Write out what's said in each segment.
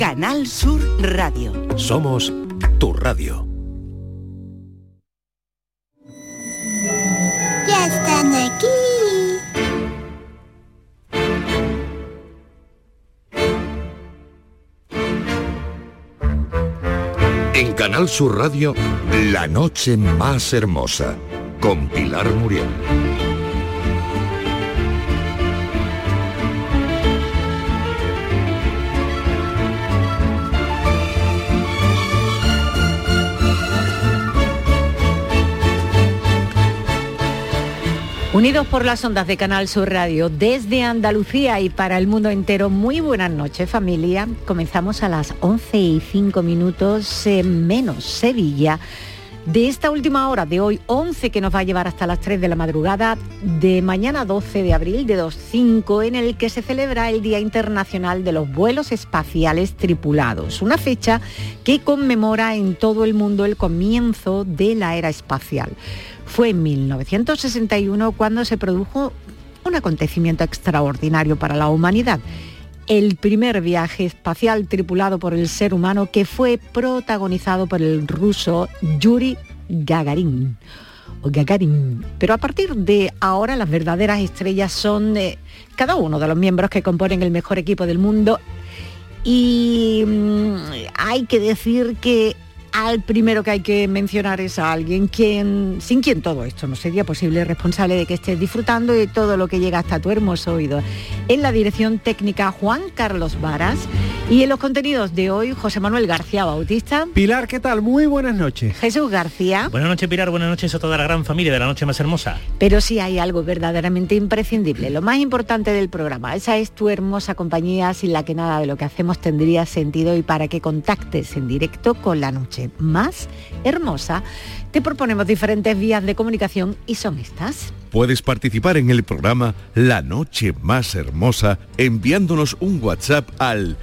Canal Sur Radio. Somos tu radio. ¡Ya están aquí! En Canal Sur Radio, La Noche Más Hermosa, con Pilar Muriel. Unidos por las ondas de Canal Sur Radio, desde Andalucía y para el mundo entero, muy buenas noches, familia. Comenzamos a las 11:05 menos Sevilla, de esta última hora de hoy, 11, que nos va a llevar hasta las 3 de la madrugada, de mañana 12 de abril de 25, en el que se celebra el Día Internacional de los Vuelos Espaciales Tripulados, una fecha que conmemora en todo el mundo el comienzo de la era espacial. Fue en 1961 cuando se produjo un acontecimiento extraordinario para la humanidad. El primer viaje espacial tripulado por el ser humano, que fue protagonizado por el ruso Yuri Gagarin. Pero a partir de ahora las verdaderas estrellas son cada uno de los miembros que componen el mejor equipo del mundo. Y hay que decir que al primero que hay que mencionar es a alguien sin quien todo esto no sería posible, responsable de que estés disfrutando de todo lo que llega hasta tu hermoso oído. En la dirección técnica, Juan Carlos Varas, y en los contenidos de hoy, José Manuel García Bautista. Pilar, ¿qué tal? Muy buenas noches. Jesús García. Buenas noches, Pilar, buenas noches a toda la gran familia de La Noche Más Hermosa. Pero sí hay algo verdaderamente imprescindible, lo más importante del programa. Esa es tu hermosa compañía, sin la que nada de lo que hacemos tendría sentido, y para que contactes en directo con La Noche Más Hermosa, te proponemos diferentes vías de comunicación y son estas. Puedes participar en el programa La Noche Más Hermosa enviándonos un WhatsApp al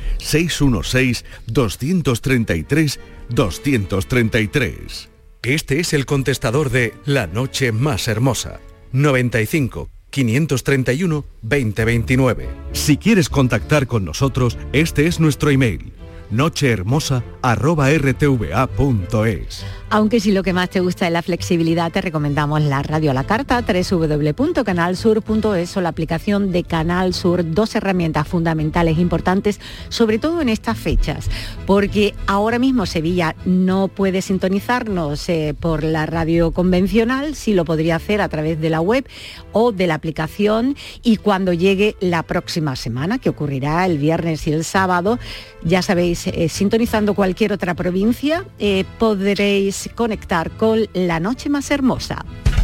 616-233-233. Este es el contestador de La Noche Más Hermosa, 95 531 2029. Si quieres contactar con nosotros, este es nuestro email: nochehermosa@rtva.es. Aunque si lo que más te gusta es la flexibilidad, te recomendamos la radio a la carta, www.canalsur.es, o la aplicación de Canal Sur, dos herramientas fundamentales importantes, sobre todo en estas fechas, porque ahora mismo Sevilla no puede sintonizarnos por la radio convencional, sí lo podría hacer a través de la web o de la aplicación, y cuando llegue la próxima semana, que ocurrirá el viernes y el sábado, ya sabéis, sintonizando cualquier otra provincia, podréis conectar con La Noche Más Hermosa.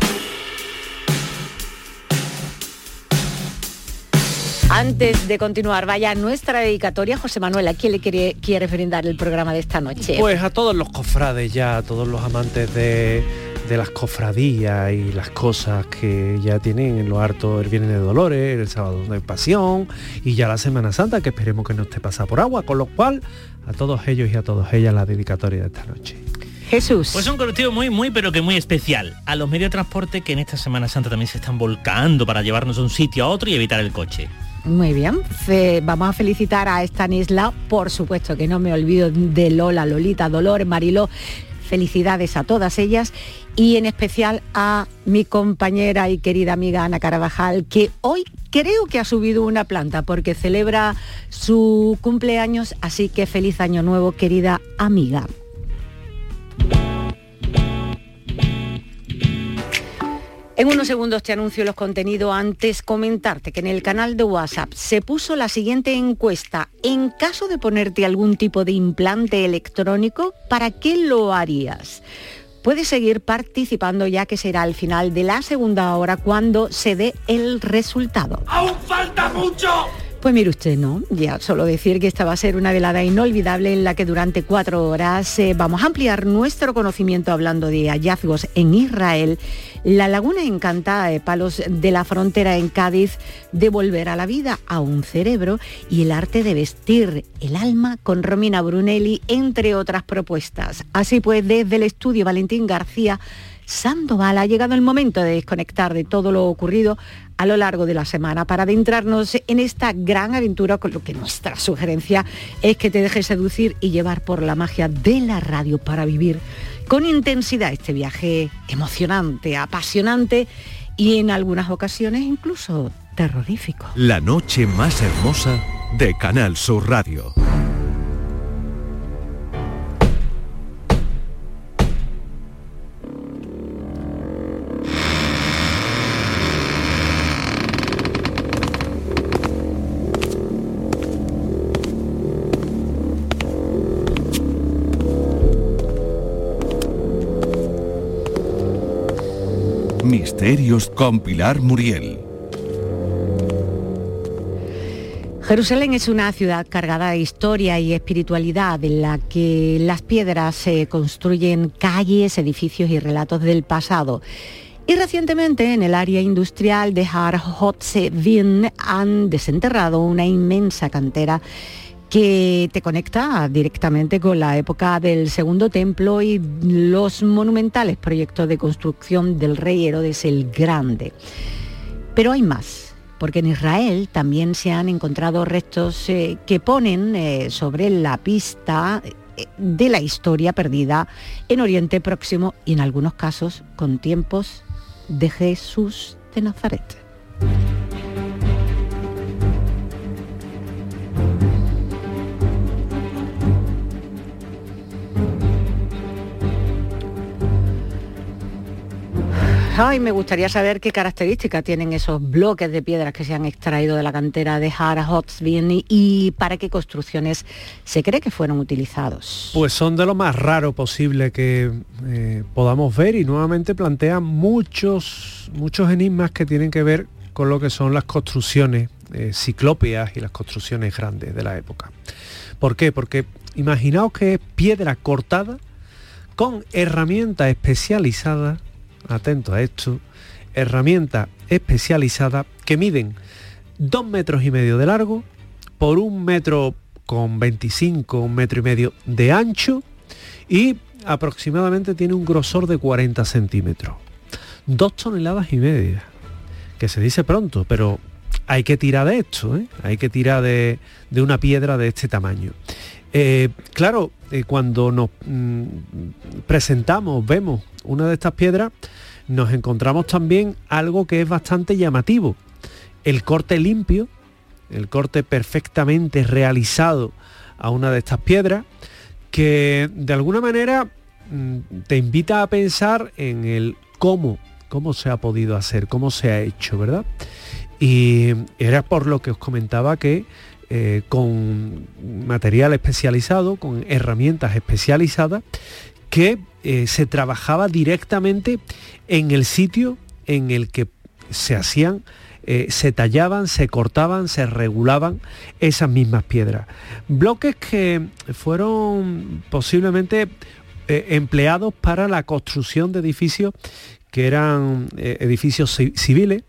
Antes de continuar, vaya nuestra dedicatoria. José Manuel, ¿a quién le quiere brindar el programa de esta noche? Pues a todos los cofrades ya, a todos los amantes de las cofradías y las cosas que ya tienen en lo harto el Viernes de Dolores, el Sábado de Pasión y ya la Semana Santa, que esperemos que no esté pasada por agua, con lo cual a todos ellos y a todas ellas la dedicatoria de esta noche. Jesús. Pues un colectivo muy, pero que muy especial. A los medios de transporte que en esta Semana Santa también se están volcando para llevarnos de un sitio a otro y evitar el coche. Muy bien, vamos a felicitar a Estanislao, por supuesto que no me olvido de Lola, Lolita, Dolores, Mariló. Felicidades a todas ellas, y en especial a mi compañera y querida amiga Ana Carabajal, que hoy creo que ha subido una planta porque celebra su cumpleaños, así que feliz año nuevo, querida amiga. En unos segundos te anuncio los contenidos. Antes, comentarte que en el canal de WhatsApp se puso la siguiente encuesta. En caso de ponerte algún tipo de implante electrónico, ¿para qué lo harías? Puedes seguir participando, ya que será al final de la segunda hora cuando se dé el resultado. ¡Aún falta mucho! Pues mire usted, no, ya solo decir que esta va a ser una velada inolvidable en la que durante 4 horas vamos a ampliar nuestro conocimiento hablando de hallazgos en Israel, la laguna encantada de Palos de la Frontera en Cádiz, devolver a la vida a un cerebro y el arte de vestir el alma con Romina Brunelli, entre otras propuestas. Así pues, desde el estudio Valentín García, Sandoval. Ha llegado el momento de desconectar de todo lo ocurrido a lo largo de la semana para adentrarnos en esta gran aventura, con lo que nuestra sugerencia es que te dejes seducir y llevar por la magia de la radio para vivir con intensidad este viaje emocionante, apasionante y en algunas ocasiones incluso terrorífico. La noche más hermosa de Canal Sur Radio. Misterios con Pilar Muriel. Jerusalén es una ciudad cargada de historia y espiritualidad, en la que las piedras se construyen calles, edificios y relatos del pasado. Y recientemente en el área industrial de Har Hetzavim han desenterrado una inmensa cantera que te conecta directamente con la época del Segundo Templo y los monumentales proyectos de construcción del rey Herodes el Grande. Pero hay más, porque en Israel también se han encontrado restos que ponen sobre la pista de la historia perdida en Oriente Próximo y en algunos casos con tiempos de Jesús de Nazaret. Ay, me gustaría saber qué características tienen esos bloques de piedras que se han extraído de la cantera de Har Hetzavim y para qué construcciones se cree que fueron utilizados. Pues son de lo más raro posible que podamos ver y nuevamente plantean muchos enigmas que tienen que ver con lo que son las construcciones ciclópeas y las construcciones grandes de la época. ¿Por qué? Porque imaginaos que es piedra cortada con herramientas especializadas. Atento a esto, herramientas especializadas que miden 2,5 metros de largo por 1,25 metros, 1,5 metros de ancho y aproximadamente tiene un grosor de 40 centímetros. 2,5 toneladas, que se dice pronto, pero hay que tirar de esto, hay que tirar de una piedra de este tamaño. Claro, cuando nos presentamos, vemos una de estas piedras, nos encontramos también algo que es bastante llamativo. El corte limpio, el corte perfectamente realizado a una de estas piedras, que de alguna manera te invita a pensar en el cómo se ha podido hacer, cómo se ha hecho, ¿verdad? Y era por lo que os comentaba que con material especializado, con herramientas especializadas, que se trabajaba directamente en el sitio en el que se hacían, se tallaban, se cortaban, se regulaban esas mismas piedras. Bloques que fueron posiblemente empleados para la construcción de edificios que eran edificios civiles,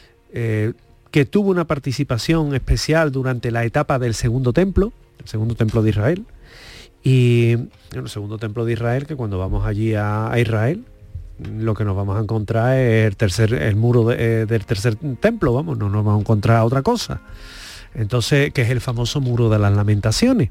que tuvo una participación especial durante la etapa del Segundo Templo, el Segundo Templo de Israel. Y el Segundo Templo de Israel, que cuando vamos allí a Israel, lo que nos vamos a encontrar es el muro del tercer templo, vamos, no nos vamos a encontrar otra cosa. Entonces, que es el famoso muro de las lamentaciones.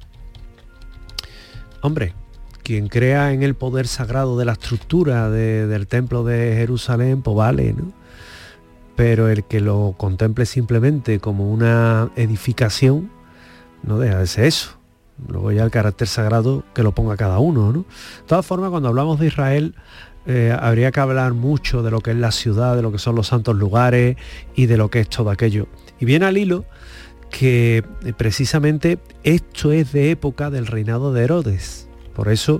Hombre, quien crea en el poder sagrado de la estructura del templo de Jerusalén, pues vale, ¿no? Pero el que lo contemple simplemente como una edificación, no deja de ser eso. Luego ya el carácter sagrado que lo ponga cada uno, ¿no? De todas formas, cuando hablamos de Israel, habría que hablar mucho de lo que es la ciudad, de lo que son los santos lugares y de lo que es todo aquello. Y viene al hilo que precisamente esto es de época del reinado de Herodes. Por eso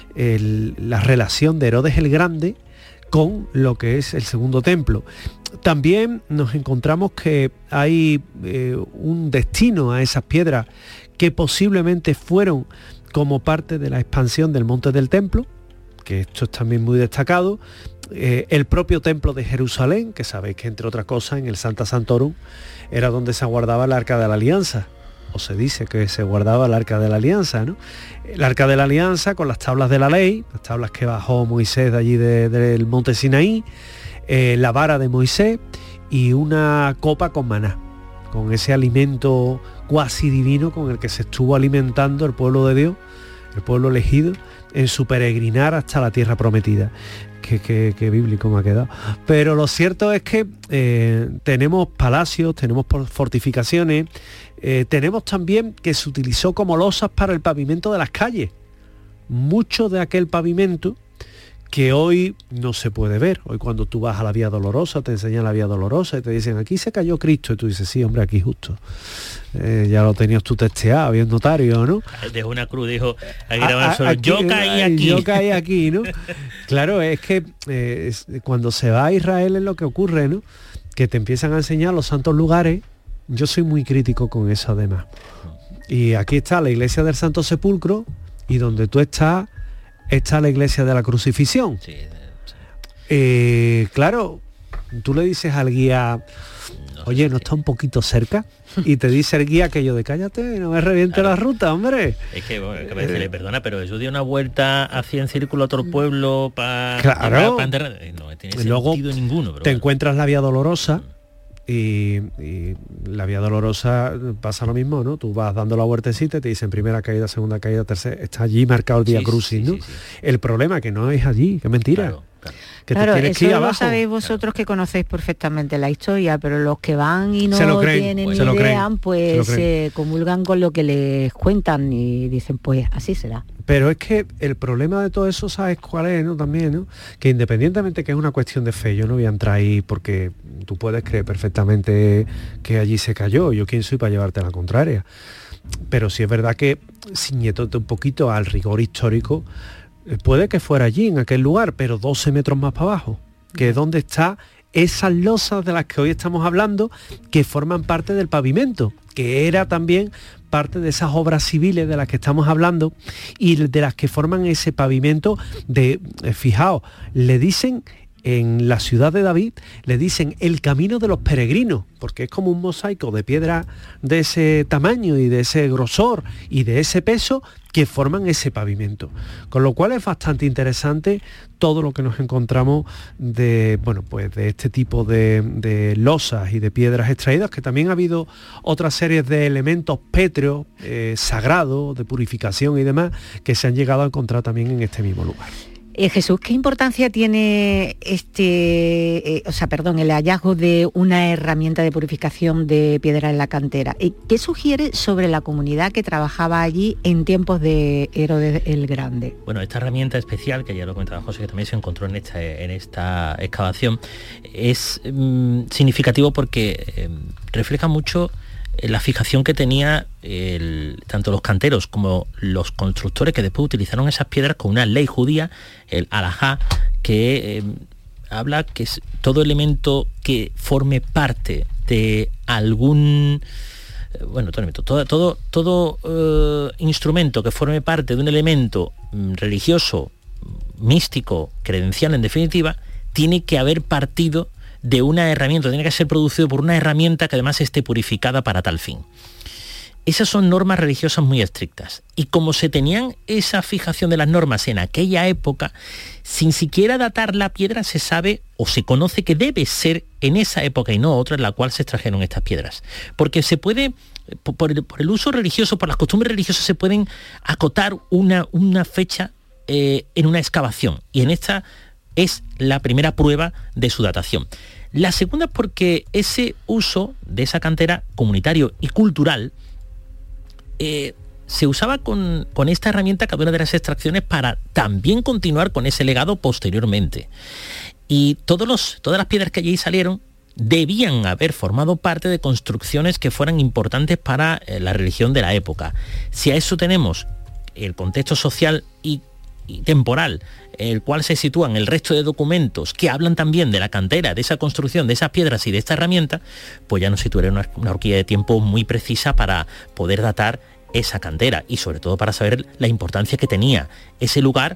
la relación de Herodes el Grande con lo que es el Segundo Templo. También nos encontramos que hay un destino a esas piedras que posiblemente fueron como parte de la expansión del Monte del Templo, que esto es también muy destacado, el propio Templo de Jerusalén, que sabéis que entre otras cosas en el Santa Santorum era donde se guardaba el Arca de la Alianza, o se dice que se guardaba el Arca de la Alianza, ¿no? El Arca de la Alianza con las tablas de la ley, las tablas que bajó Moisés de allí del monte Sinaí, la vara de Moisés y una copa con maná, con ese alimento cuasi divino con el que se estuvo alimentando el pueblo de Dios, el pueblo elegido, en su peregrinar hasta la tierra prometida. Qué bíblico me ha quedado. Pero lo cierto es que tenemos palacios, tenemos fortificaciones, tenemos también que se utilizó como losas para el pavimento de las calles. Mucho de aquel pavimento que hoy no se puede ver. Hoy cuando tú vas a la Vía Dolorosa, te enseñan la Vía Dolorosa y te dicen, aquí se cayó Cristo, y tú dices, sí, hombre, aquí justo. Ya lo tenías tú testeado, había un notario, ¿no? Dejó una cruz, dijo, hay que grabar solo, yo caí aquí. Yo caí aquí, ¿no? Claro, es que cuando se va a Israel es lo que ocurre, ¿no? Que te empiezan a enseñar los santos lugares. Yo soy muy crítico con eso, además. Y aquí está la iglesia del Santo Sepulcro, y donde tú estás, está la iglesia de la Crucifixión. Sí. Claro, tú le dices al guía, oye, ¿no está un poquito cerca? Y te dice el guía aquello de cállate, no me reviente la ruta, hombre. Es que, bueno, que decirle, perdona, pero yo di una vuelta hacia en círculo a otro pueblo para... Claro. No tiene luego sentido ninguno. Pero te encuentras la Vía Dolorosa y la Vía Dolorosa pasa lo mismo, ¿no? Tú vas dando la vueltecita y te dicen primera caída, segunda caída, tercera. Está allí marcado el Vía Crucis, ¿no? Sí. El problema que no es allí, que es mentira. Claro. Que claro, te tienes que ir abajo. Eso lo sabéis vosotros que conocéis perfectamente la historia, pero los que van y no tienen ni idea, pues se comulgan con lo que les cuentan y dicen, pues así será. Pero es que el problema de todo eso, ¿sabes cuál es, no? También, ¿no? Que independientemente que es una cuestión de fe, yo no voy a entrar ahí porque tú puedes creer perfectamente que allí se cayó, yo quién soy para llevarte la contraria. Pero sí es verdad que, ciñéndote un poquito al rigor histórico, puede que fuera allí, en aquel lugar, pero 12 metros más para abajo, que es donde está esas losas de las que hoy estamos hablando, que forman parte del pavimento, que era también parte de esas obras civiles de las que estamos hablando y de las que forman ese pavimento de, fijaos, le dicen... En la ciudad de David le dicen el camino de los peregrinos, porque es como un mosaico de piedra de ese tamaño y de ese grosor y de ese peso que forman ese pavimento. Con lo cual es bastante interesante todo lo que nos encontramos de, bueno, pues de este tipo de losas y de piedras extraídas, que también ha habido otras series de elementos pétreos, sagrados, de purificación y demás, que se han llegado a encontrar también en este mismo lugar. Jesús, ¿qué importancia tiene el hallazgo de una herramienta de purificación de piedra en la cantera? ¿Qué sugiere sobre la comunidad que trabajaba allí en tiempos de Herodes el Grande? Bueno, esta herramienta especial, que ya lo comentaba José, que también se encontró en esta excavación, es significativo porque refleja mucho la fijación que tenía tanto los canteros como los constructores, que después utilizaron esas piedras con una ley judía, el halajá, que habla que es todo elemento que forme parte de algún... todo instrumento que forme parte de un elemento religioso, místico, credencial en definitiva, tiene que haber partido de una herramienta, tiene que ser producido por una herramienta que además esté purificada para tal fin. Esas son normas religiosas muy estrictas. Y como se tenían esa fijación de las normas en aquella época, sin siquiera datar la piedra se sabe o se conoce que debe ser en esa época y no otra en la cual se extrajeron estas piedras. Porque se puede, por el uso religioso, por las costumbres religiosas, se pueden acotar una fecha en una excavación. Y en esta es la primera prueba de su datación. La segunda es porque ese uso de esa cantera comunitario y cultural se usaba con esta herramienta cada una de las extracciones para también continuar con ese legado posteriormente. Y todas las piedras que allí salieron debían haber formado parte de construcciones que fueran importantes para la religión de la época. Si a eso tenemos el contexto social y temporal, el cual se sitúan el resto de documentos que hablan también de la cantera, de esa construcción, de esas piedras y de esta herramienta, pues ya nos situaría una horquilla de tiempo muy precisa para poder datar esa cantera, y sobre todo para saber la importancia que tenía ese lugar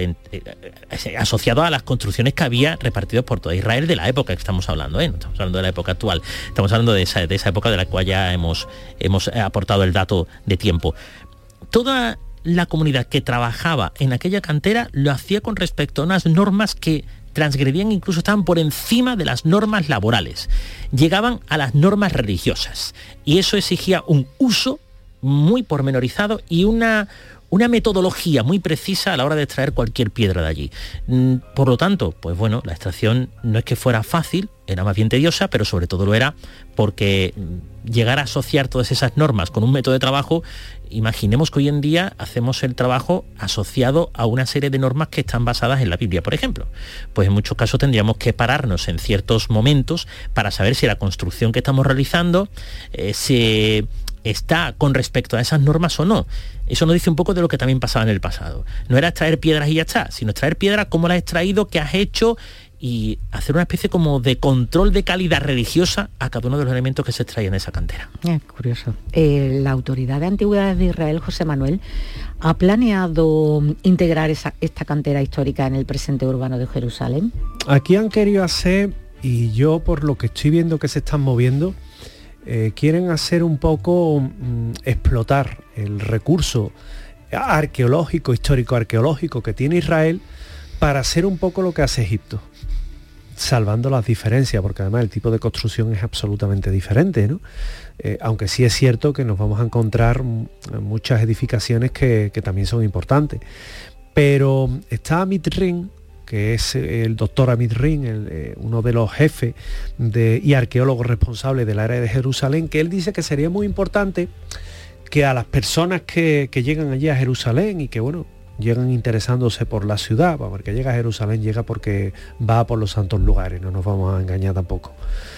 asociado a las construcciones que había repartidas por toda Israel de la época que estamos hablando, no estamos hablando de la época actual, estamos hablando de esa época de la cual ya hemos aportado el dato de tiempo. Toda la comunidad que trabajaba en aquella cantera lo hacía con respecto a unas normas que transgredían, incluso estaban por encima de las normas laborales, llegaban a las normas religiosas, y eso exigía un uso muy pormenorizado y una metodología muy precisa a la hora de extraer cualquier piedra de allí. Por lo tanto, pues bueno, la extracción no es que fuera fácil, era más bien tediosa, pero sobre todo lo era porque llegar a asociar todas esas normas con un método de trabajo, imaginemos que hoy en día hacemos el trabajo asociado a una serie de normas que están basadas en la Biblia, por ejemplo. Pues en muchos casos tendríamos que pararnos en ciertos momentos para saber si la construcción que estamos realizando se está con respecto a esas normas o no. Eso nos dice un poco de lo que también pasaba en el pasado. No era extraer piedras y ya está, sino extraer piedras, cómo las has extraído, qué has hecho, y hacer una especie como de control de calidad religiosa a cada uno de los elementos que se extraían en esa cantera. Curioso. La Autoridad de Antigüedades de Israel, José Manuel, ¿ha planeado integrar esta cantera histórica en el presente urbano de Jerusalén? Aquí han querido hacer, y yo por lo que estoy viendo que se están moviendo, quieren hacer un poco explotar el recurso arqueológico, histórico-arqueológico que tiene Israel para hacer un poco lo que hace Egipto, salvando las diferencias, porque además el tipo de construcción es absolutamente diferente, ¿no? Aunque sí es cierto que nos vamos a encontrar muchas edificaciones que también son importantes. Pero está Amit Rin, que es el doctor Amit Rin, uno de los jefes y arqueólogos responsables del área de Jerusalén, que él dice que sería muy importante que a las personas que llegan allí a Jerusalén y que, bueno, llegan interesándose por la ciudad, porque llega a Jerusalén, llega porque va por los santos lugares, no nos vamos a engañar tampoco.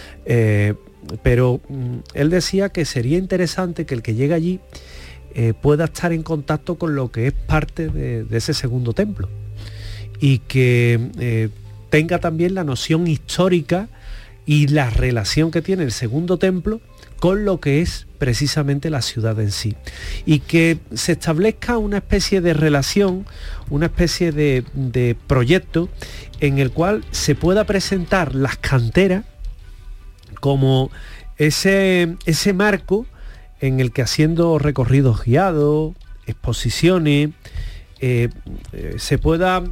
Pero él decía que sería interesante que el que llega allí pueda estar en contacto con lo que es parte de ese segundo templo, y que tenga también la noción histórica y la relación que tiene el segundo templo con lo que es precisamente la ciudad en sí, y que se establezca una especie de relación, una especie de proyecto en el cual se pueda presentar las canteras como ese marco en el que, haciendo recorridos guiados, exposiciones, se pueda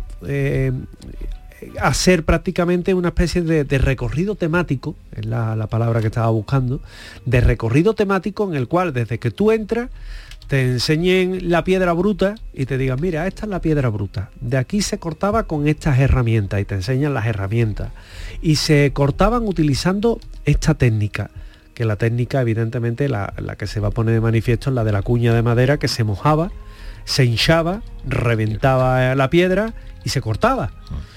hacer prácticamente una especie de recorrido temático, es la palabra que estaba buscando, de recorrido temático en el cual desde que tú entras te enseñen la piedra bruta y te digan, mira, esta es la piedra bruta, de aquí se cortaba con estas herramientas, y te enseñan las herramientas, y se cortaban utilizando esta técnica, que la técnica evidentemente la que se va a poner de manifiesto es la de la cuña de madera, que se mojaba, se hinchaba, reventaba la piedra y se cortaba.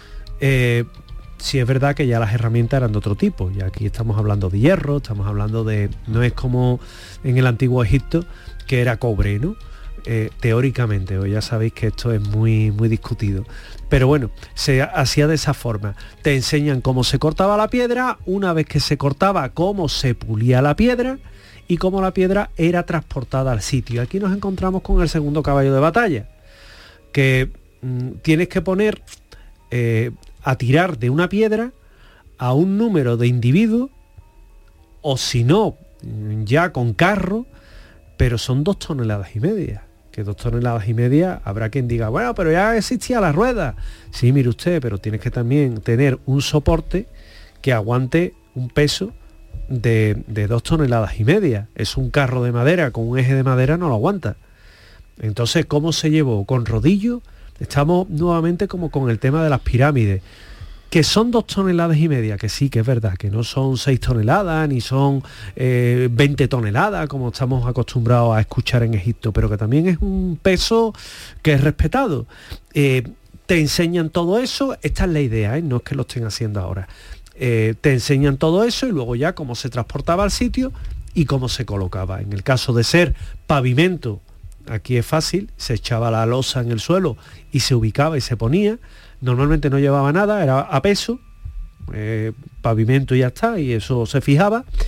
Sí es verdad que ya las herramientas eran de otro tipo, y aquí estamos hablando de hierro, estamos hablando de... no es como en el antiguo Egipto, que era cobre, ¿no? Teóricamente, ya sabéis que esto es muy, muy discutido. Pero bueno, se hacía de esa forma. Te enseñan cómo se cortaba la piedra, una vez que se cortaba, cómo se pulía la piedra y cómo la piedra era transportada al sitio. Aquí nos encontramos con el segundo caballo de batalla, que tienes que poner... a tirar de una piedra a un número de individuos, o si no, ya con carro, pero son 2,5 toneladas, que 2,5 toneladas habrá quien diga, bueno, pero ya existía la rueda. Sí, mire usted, pero tienes que también tener un soporte que aguante un peso de 2,5 toneladas. Es un carro de madera, con un eje de madera no lo aguanta. Entonces, ¿cómo se llevó? ¿Con rodillo? Estamos nuevamente como con el tema de las pirámides, que son 2,5 toneladas, que sí, que es verdad, que no son 6 toneladas, ni son 20 toneladas, como estamos acostumbrados a escuchar en Egipto, pero que también es un peso que es respetado. Te enseñan todo eso, esta es la idea, no es que lo estén haciendo ahora. Te enseñan todo eso y luego ya cómo se transportaba al sitio y cómo se colocaba. En el caso de ser pavimento, aquí es fácil, se echaba la losa en el suelo y se ubicaba y se ponía. Normalmente no llevaba nada, era a peso, pavimento y ya está, y eso se fijaba.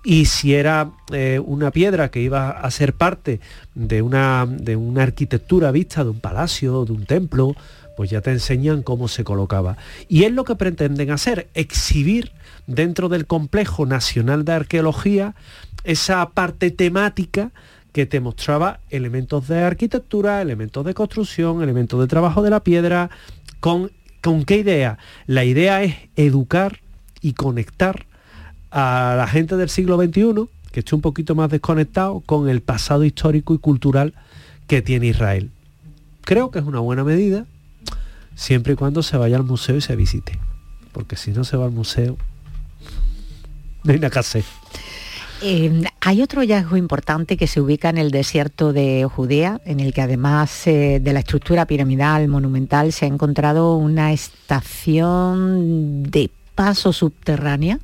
y si era una piedra que iba a ser parte de una arquitectura vista de un palacio, de un templo, pues ya te enseñan cómo se colocaba. Y es lo que pretenden hacer, exhibir dentro del Complejo Nacional de Arqueología esa parte temática que te mostraba elementos de arquitectura, elementos de construcción, elementos de trabajo de la piedra. ¿Con qué idea? La idea es educar y conectar a la gente del siglo XXI, que esté un poquito más desconectado con el pasado histórico y cultural que tiene Israel. Creo que es una buena medida, siempre y cuando se vaya al museo y se visite. Porque si no se va al museo, no hay nada que hacer. Hay otro hallazgo importante que se ubica en el desierto de Judea, en el que además de la estructura piramidal monumental se ha encontrado una estación de paso subterránea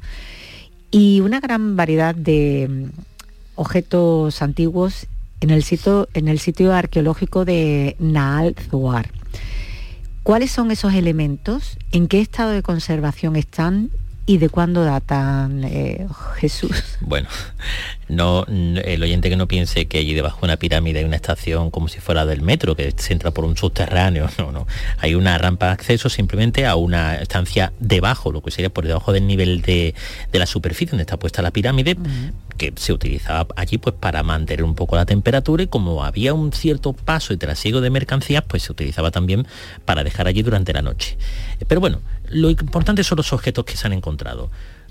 y una gran variedad de objetos antiguos en el sitio arqueológico de Naal Zuar. ¿Cuáles son esos elementos? ¿En qué estado de conservación están? ¿Y de cuándo datan, Jesús? Bueno, no, el oyente que no piense que allí debajo de una pirámide hay una estación como si fuera del metro, que se entra por un subterráneo, no. Hay una rampa de acceso simplemente a una estancia debajo, lo que sería por debajo del nivel de la superficie donde está puesta la pirámide, que se utilizaba allí pues para mantener un poco la temperatura, y como había un cierto paso y trasiego de mercancías, pues se utilizaba también para dejar allí durante la noche. Pero bueno, lo importante son los objetos que se han encontrado.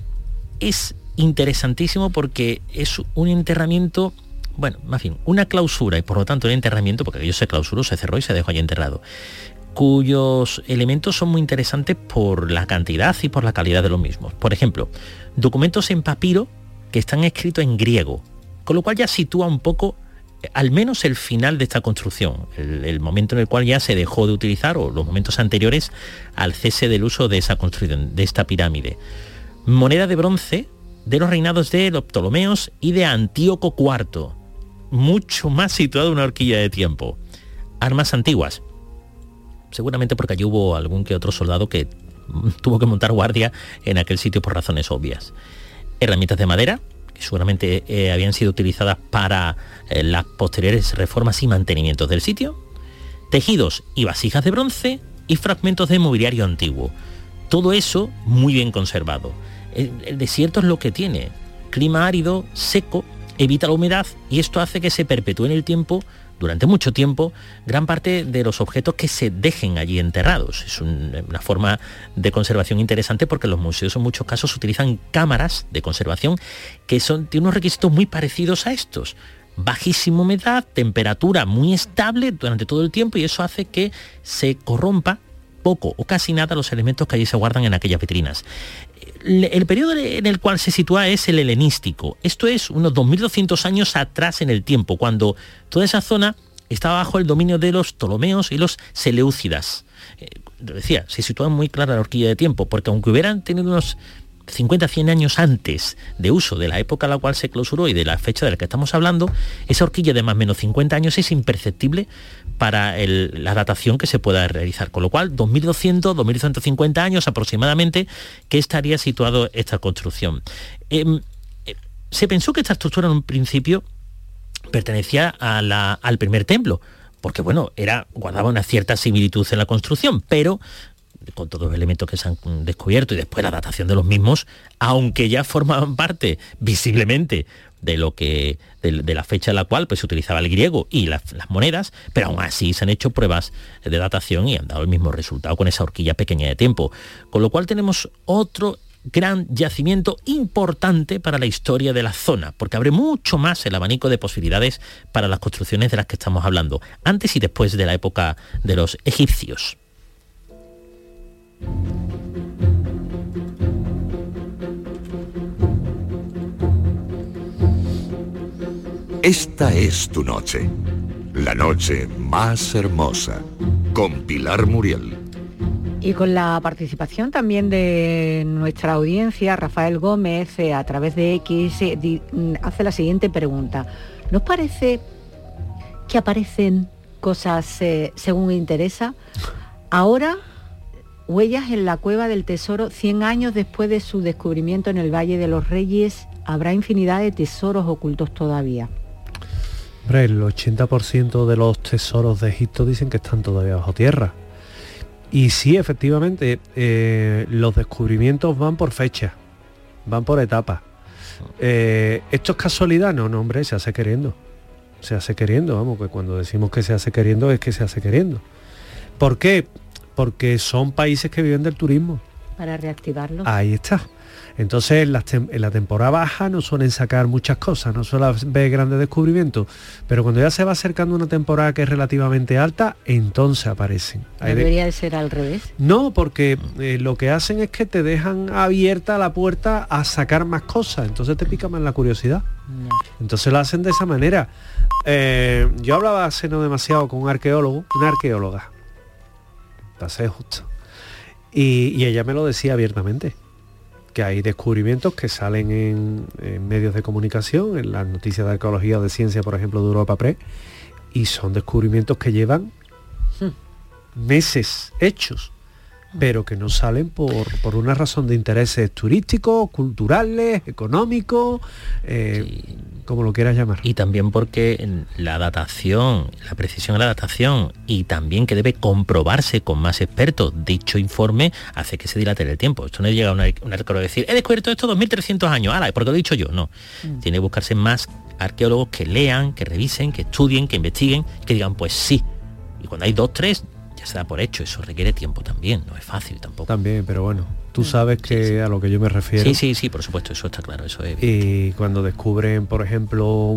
Es interesantísimo porque es un enterramiento, bueno, más bien, una clausura, y por lo tanto un enterramiento, porque aquello se clausuró, se cerró y se dejó allí enterrado, cuyos elementos son muy interesantes por la cantidad y por la calidad de los mismos. Por ejemplo, documentos en papiro que están escritos en griego, con lo cual ya sitúa un poco al menos el final de esta construcción, el momento en el cual ya se dejó de utilizar, o los momentos anteriores al cese del uso de esa construcción, de esta pirámide. Moneda de bronce de los reinados de los Ptolomeos y de Antíoco IV, mucho más situado en una horquilla de tiempo. Armas antiguas, seguramente porque allí hubo algún que otro soldado que tuvo que montar guardia en aquel sitio por razones obvias. Herramientas de madera, seguramente habían sido utilizadas para las posteriores reformas y mantenimientos del sitio, tejidos y vasijas de bronce y fragmentos de mobiliario antiguo. Todo eso muy bien conservado. El desierto es lo que tiene: clima árido, seco, evita la humedad, y esto hace que se perpetúe en el tiempo, durante mucho tiempo, gran parte de los objetos que se dejen allí enterrados. Es una forma de conservación interesante, porque los museos en muchos casos utilizan cámaras de conservación que tienen unos requisitos muy parecidos a estos. Bajísima humedad, temperatura muy estable durante todo el tiempo, y eso hace que se corrompa poco o casi nada los elementos que allí se guardan en aquellas vitrinas. El periodo en el cual se sitúa es el helenístico. Esto es unos 2200 años atrás en el tiempo, cuando toda esa zona estaba bajo el dominio de los Ptolomeos y los Seleucidas. Decía, se sitúa muy clara la horquilla de tiempo, porque aunque hubieran tenido unos 50-100 años antes de uso de la época a la cual se clausuró y de la fecha de la que estamos hablando, esa horquilla de más o menos 50 años es imperceptible para la datación que se pueda realizar, con lo cual 2200, 2150 años aproximadamente que estaría situado esta construcción. Se pensó que esta estructura en un principio pertenecía al primer templo, porque bueno, guardaba una cierta similitud en la construcción, pero con todos los elementos que se han descubierto y después la datación de los mismos, aunque ya formaban parte visiblemente de la fecha en la cual pues se utilizaba el griego y las monedas, pero aún así se han hecho pruebas de datación y han dado el mismo resultado con esa horquilla pequeña de tiempo, con lo cual tenemos otro gran yacimiento importante para la historia de la zona, porque abre mucho más el abanico de posibilidades para las construcciones de las que estamos hablando, antes y después de la época de los egipcios. Esta es tu noche, la noche más hermosa, con Pilar Muriel. Y con la participación también de nuestra audiencia, Rafael Gómez, a través de X, hace la siguiente pregunta. ¿Nos parece que aparecen cosas según interesa? Ahora, huellas en la Cueva del Tesoro, 100 años después de su descubrimiento en el Valle de los Reyes, habrá infinidad de tesoros ocultos todavía. Hombre, el 80% de los tesoros de Egipto dicen que están todavía bajo tierra. Y sí, efectivamente, los descubrimientos van por fecha, van por etapas. ¿Esto es casualidad? No, hombre, se hace queriendo. Se hace queriendo, vamos, que cuando decimos que se hace queriendo es que se hace queriendo. ¿Por qué? Porque son países que viven del turismo. Para reactivarlo. Ahí está. Entonces en la temporada baja no suelen sacar muchas cosas, no suelen ver grandes descubrimientos, pero cuando ya se va acercando una temporada que es relativamente alta, entonces aparecen. ¿Debería de ser al revés? No, porque lo que hacen es que te dejan abierta la puerta a sacar más cosas, entonces te pica más la curiosidad. No. Entonces lo hacen de esa manera. Yo hablaba hace no demasiado con una arqueóloga, para ser justo, y ella me lo decía abiertamente, que hay descubrimientos que salen en medios de comunicación, en las noticias de arqueología o de ciencia, por ejemplo, de Europa Press, y son descubrimientos que llevan meses hechos, pero que no salen por una razón de intereses turísticos, culturales, económicos, como lo quieras llamar. Y también porque la datación, la precisión de la datación, y también que debe comprobarse con más expertos, dicho informe hace que se dilate el tiempo. Esto no llega a un arqueólogo a decir, he descubierto esto 2300 años, ¡hala! ¿Por qué lo he dicho yo? No. Tiene que buscarse más arqueólogos que lean, que revisen, que estudien, que investiguen, que digan, pues sí. Y cuando hay 2, 3, ya se da por hecho. Eso requiere tiempo también, no es fácil tampoco. También, pero bueno, tú sabes que sí. A lo que yo me refiero. Sí, por supuesto, eso está claro, eso es. Y cuando descubren, por ejemplo,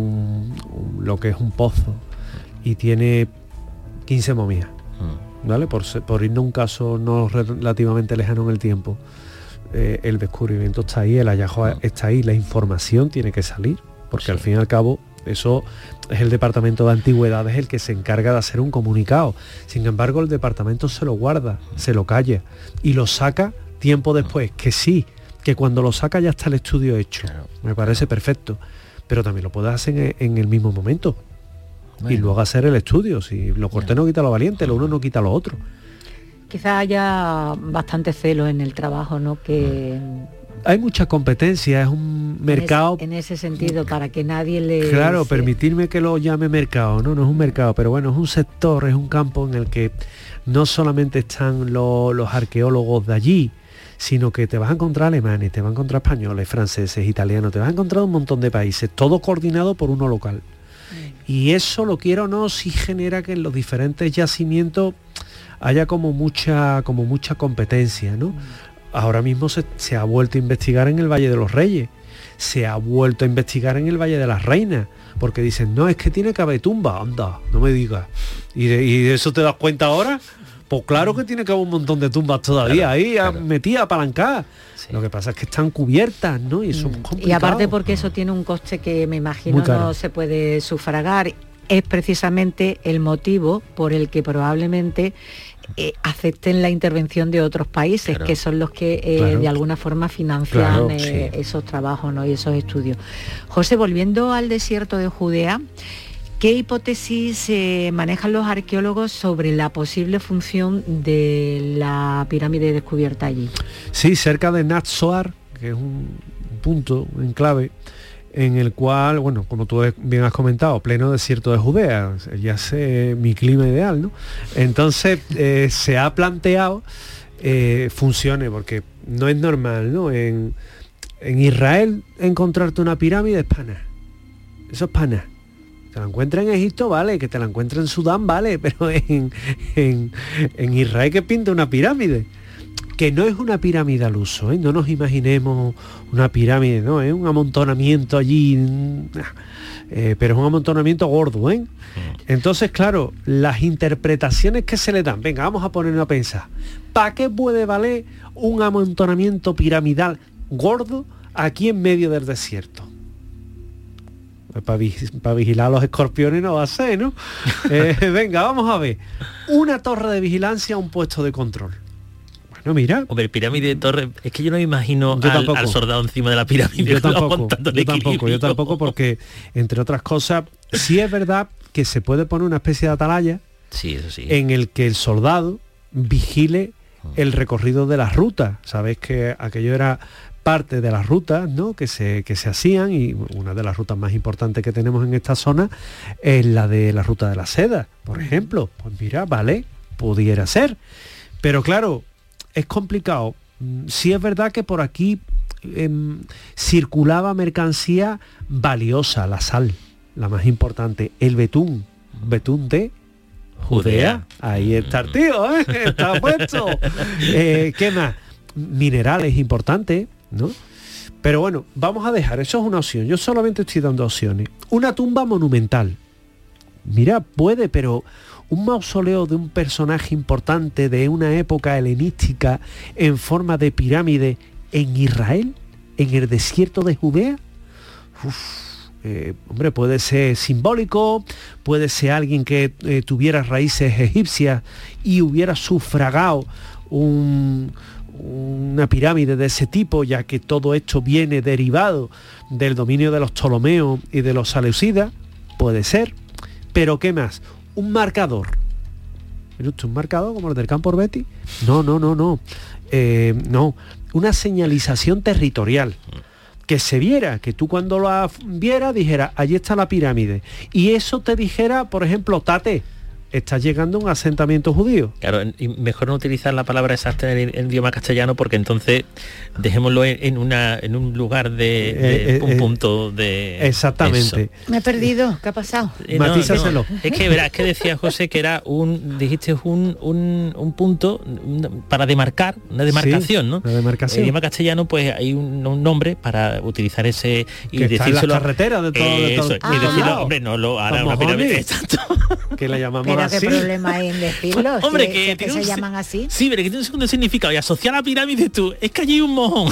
lo que es un pozo y tiene 15 momias, ¿vale? Por irnos a un caso no relativamente lejano en el tiempo, el descubrimiento está ahí, el hallazgo está ahí, la información tiene que salir, porque al fin y al cabo eso es el departamento de antigüedades el que se encarga de hacer un comunicado. Sin embargo, el departamento se lo guarda, se lo calla y lo saca tiempo después, que sí, que cuando lo saca ya está el estudio hecho. Claro, me parece perfecto, pero también lo puedes hacer en el mismo momento. Bueno. Y luego hacer el estudio. Si lo cortés no quita lo valiente, lo uno no quita lo otro. Quizá haya bastante celo en el trabajo, ¿no? Que hay mucha competencia, es un mercado. En ese sentido, para que nadie le... Claro, permitirme que lo llame mercado, no es un mercado, pero bueno, es un sector, es un campo en el que no solamente están los arqueólogos de allí, sino que te vas a encontrar alemanes, te vas a encontrar españoles, franceses, italianos, te vas a encontrar un montón de países, todo coordinado por uno local. Y eso, lo quiero o no, sí genera que en los diferentes yacimientos haya como mucha competencia, ¿no? Ahora mismo se ha vuelto a investigar en el Valle de los Reyes, se ha vuelto a investigar en el Valle de las Reinas, porque dicen, no, es que tiene que haber tumba, anda, no me digas. ¿Y de eso te das cuenta ahora? Pues claro que tiene que haber un montón de tumbas todavía, claro. Metidas, apalancadas. Sí. Lo que pasa es que están cubiertas, ¿no? Y eso es complicado. Y aparte porque eso tiene un coste que me imagino no se puede sufragar. Es precisamente el motivo por el que probablemente acepten la intervención de otros países, claro, que son los que de alguna forma financian esos trabajos, ¿no? Y esos estudios. José, volviendo al desierto de Judea, ¿qué hipótesis manejan los arqueólogos sobre la posible función de la pirámide descubierta allí? Sí, cerca de Natzoar, que es un punto en clave, en el cual, bueno, como tú bien has comentado, pleno desierto de Judea, ya sé mi clima ideal, ¿no? Entonces se ha planteado funcione, porque no es normal, ¿no? En Israel encontrarte una pirámide es pana. Eso es pana. Te la encuentras en Egipto, vale, que te la encuentras en Sudán, vale, pero en Israel que pinta una pirámide. Que no es una pirámide al uso, ¿eh? No nos imaginemos una pirámide, no, es un amontonamiento allí, pero es un amontonamiento gordo, ¿eh? Entonces, claro, las interpretaciones que se le dan, venga, vamos a ponernos a pensar, ¿para qué puede valer un amontonamiento piramidal gordo aquí en medio del desierto? Para vigilar a los escorpiones no va a ser, ¿no? Venga, vamos a ver, una torre de vigilancia, un puesto de control. No, mira. Hombre, pirámide de torre, es que yo no me imagino al soldado encima de la pirámide. Yo tampoco, porque, entre otras cosas, sí es verdad que se puede poner una especie de atalaya, sí, eso sí, en el que el soldado vigile el recorrido de las rutas. Sabéis que aquello era parte de las rutas, ¿no?, que se hacían, y una de las rutas más importantes que tenemos en esta zona es la de la ruta de la seda, por ejemplo. Pues mira, vale, pudiera ser. Pero claro, es complicado. Sí es verdad que por aquí circulaba mercancía valiosa, la sal, la más importante, el betún de Judea. Ahí está el tío, ¿eh? Está puesto. ¿Qué más? Minerales importantes, ¿no? Pero bueno, vamos a dejar, eso es una opción. Yo solamente estoy dando opciones. Una tumba monumental. Mira, puede, pero un mausoleo de un personaje importante de una época helenística en forma de pirámide en Israel, en el desierto de Judea. Hombre, puede ser simbólico, puede ser alguien que tuviera raíces egipcias y hubiera sufragado una pirámide de ese tipo, ya que todo esto viene derivado del dominio de los Ptolomeos y de los Seleucidas, puede ser. Pero ¿qué más? Un marcador. ¿Un marcador como el del Campo Orbeti? No. No. Una señalización territorial. Que se viera, que tú cuando la vieras dijera, allí está la pirámide. Y eso te dijera, por ejemplo, Tate, está llegando un asentamiento judío. Claro, y mejor no utilizar la palabra exacta en idioma castellano, porque entonces dejémoslo en un lugar de un punto de... Exactamente. Eso. Me he perdido, ¿qué ha pasado? Matízaselo. Es que verás, que decía José que era dijiste un punto para demarcar, una demarcación, sí, ¿no? Una demarcación. En idioma castellano, pues hay un nombre para utilizar ese y que decírselo. Está en las carreteras de todo. Eso, y decirlo, hombre, no lo hará una pirámide. Exacto. Que la llamamos Pero así. qué problema hay en decirlo. Hombre, que se llaman así. Sí, pero que tiene un segundo significado. Y asociar a la pirámide tú, es que allí hay un mojón.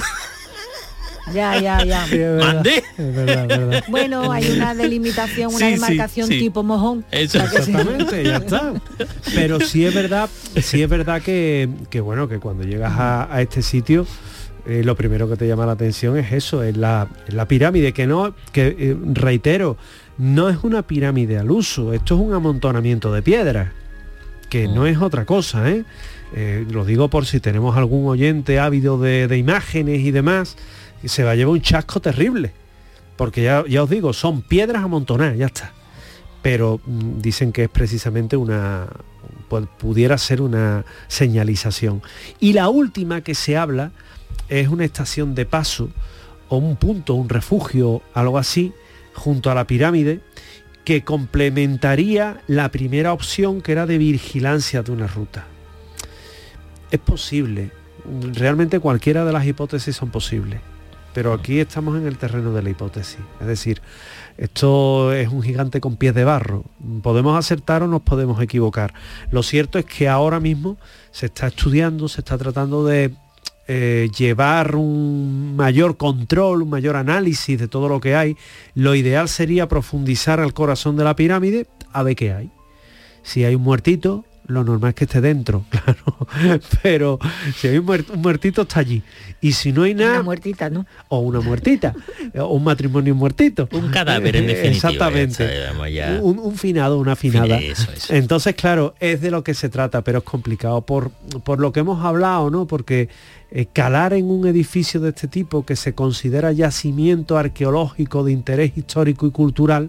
Ya. Sí, es verdad, ¿Mandé? es verdad. Bueno, hay una delimitación, una demarcación tipo mojón. Eso. Exactamente, ya está. Pero sí es verdad que bueno, que cuando llegas a este sitio, lo primero que te llama la atención es eso, es la pirámide, reitero, no es una pirámide al uso, esto es un amontonamiento de piedras, que no es otra cosa, ¿eh? Lo digo por si tenemos algún oyente ávido de imágenes y demás, y se va a llevar un chasco terrible, porque ya os digo, son piedras amontonadas, ya está. Pero dicen que es precisamente pudiera ser una señalización. Y la última que se habla es una estación de paso, o un punto, un refugio, algo así, junto a la pirámide, que complementaría la primera opción, que era de vigilancia de una ruta. Es posible, realmente cualquiera de las hipótesis son posibles, pero aquí estamos en el terreno de la hipótesis, es decir, esto es un gigante con pies de barro, podemos acertar o nos podemos equivocar. Lo cierto es que ahora mismo se está estudiando, se está tratando de llevar un mayor control, un mayor análisis de todo lo que hay. Lo ideal sería profundizar al corazón de la pirámide a ver qué hay. Si hay un muertito, lo normal es que esté dentro, claro, pero si hay un muertito está allí, y si no hay nada, una muertita, ¿no? O una muertita, o un matrimonio muertito, un cadáver en definitiva. Exactamente, ya. un finado, una finada. Eso. Entonces, claro, es de lo que se trata, pero es complicado por lo que hemos hablado, ¿no? Porque calar en un edificio de este tipo, que se considera yacimiento arqueológico de interés histórico y cultural,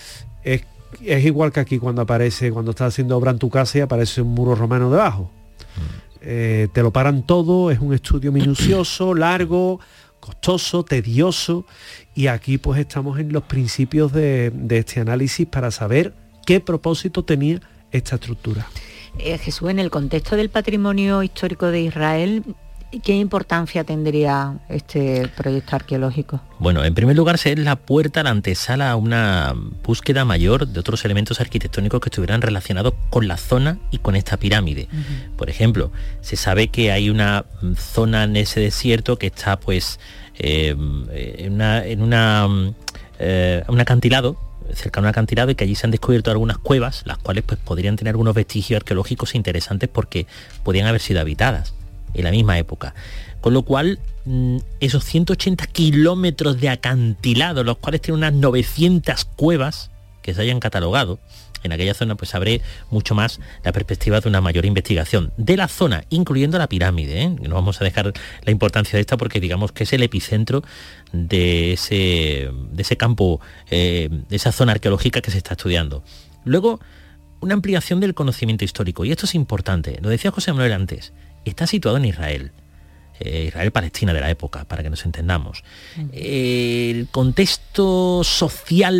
es igual que aquí cuando estás haciendo obra en tu casa y aparece un muro romano debajo. Te lo paran todo, es un estudio minucioso, largo, costoso, tedioso, y aquí pues estamos en los principios de este análisis para saber qué propósito tenía esta estructura. Jesús, en el contexto del patrimonio histórico de Israel, ¿qué importancia tendría este proyecto arqueológico? Bueno, en primer lugar, es la puerta, la antesala a una búsqueda mayor de otros elementos arquitectónicos que estuvieran relacionados con la zona y con esta pirámide. Uh-huh. Por ejemplo, se sabe que hay una zona en ese desierto que está pues en un acantilado, cerca de un acantilado, y que allí se han descubierto algunas cuevas, las cuales pues podrían tener algunos vestigios arqueológicos interesantes porque podían haber sido habitadas en la misma época. Con lo cual, esos 180 kilómetros de acantilado, los cuales tienen unas 900 cuevas, que se hayan catalogado en aquella zona, pues abre mucho más la perspectiva de una mayor investigación de la zona, incluyendo la pirámide, ¿eh? No vamos a dejar la importancia de esta porque digamos que es el epicentro de ese campo, de esa zona arqueológica que se está estudiando. Luego, una ampliación del conocimiento histórico, y esto es importante, lo decía José Manuel antes, está situado en Israel. Israel-Palestina de la época, para que nos entendamos. El contexto social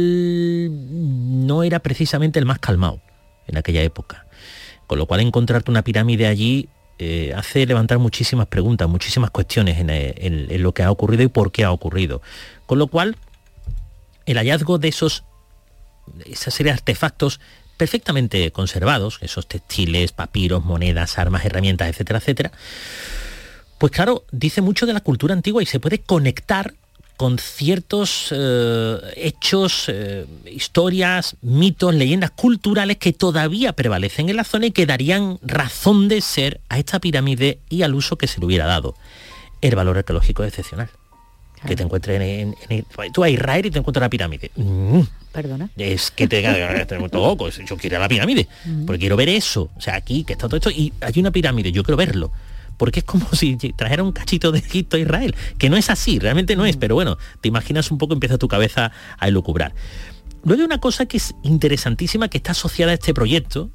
no era precisamente el más calmado en aquella época, con lo cual encontrarte una pirámide allí hace levantar muchísimas preguntas, muchísimas cuestiones en lo que ha ocurrido y por qué ha ocurrido. Con lo cual, el hallazgo de esa serie de artefactos perfectamente conservados, esos textiles, papiros, monedas, armas, herramientas, etcétera, etcétera, pues claro, dice mucho de la cultura antigua y se puede conectar con ciertos hechos, historias, mitos, leyendas culturales que todavía prevalecen en la zona y que darían razón de ser a esta pirámide y al uso que se le hubiera dado. El valor arqueológico es excepcional. Claro. Que te encuentres tú a Israel y te encuentras la pirámide. Perdona. Es que te loco. Yo quiero ir a la pirámide, porque quiero ver eso. O sea, aquí que está todo esto y hay una pirámide, yo quiero verlo. Porque es como si trajera un cachito de Egipto a Israel, que no es así, realmente no es, pero bueno, te imaginas un poco, empieza tu cabeza a elucubrar. Luego hay una cosa que es interesantísima, que está asociada a este proyecto